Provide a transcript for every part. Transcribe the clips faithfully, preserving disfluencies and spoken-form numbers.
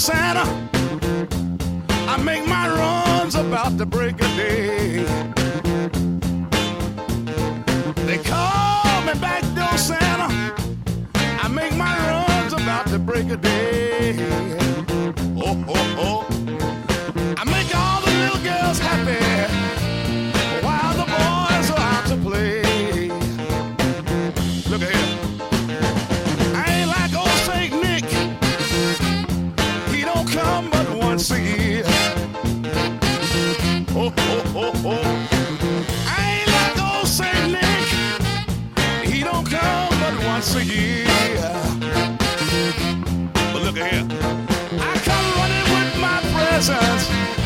Santa. I make my runs about the break of day. They call me backdoor Santa. I make my runs about the break of day. Oh, oh, oh. I make all the little girls happy while the boys are out to play. Look at here. I ain't like old Saint Nick. He don't come but once a year. Oh, oh, oh, oh. I ain't like old Saint Nick. He don't come but once a year. But look at here. I come running with my presents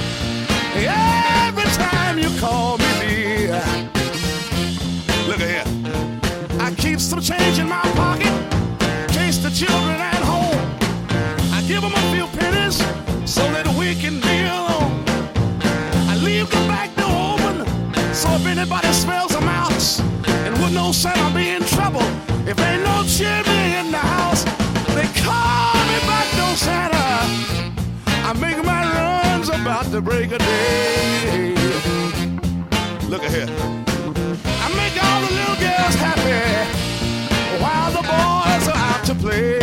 every time you call me dear. Look at here. I keep some change in my pocket in case the children at home. I give them a few pennies so that we can be alone. I leave the back door open so if anybody smells a mouse, it would know Santa be in trouble. If ain't no chimney in the house, they call me back door Santa. I make my runs about the break of day. Look at here. I make all the little girls happy while the boys are out to play.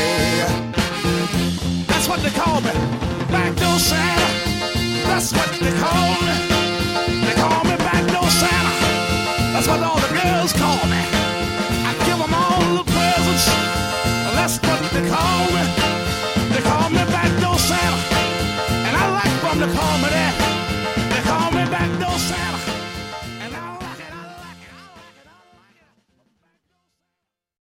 That's what they call me, backdoor Santa. That's what they call me. They call me backdoor Santa. That's what they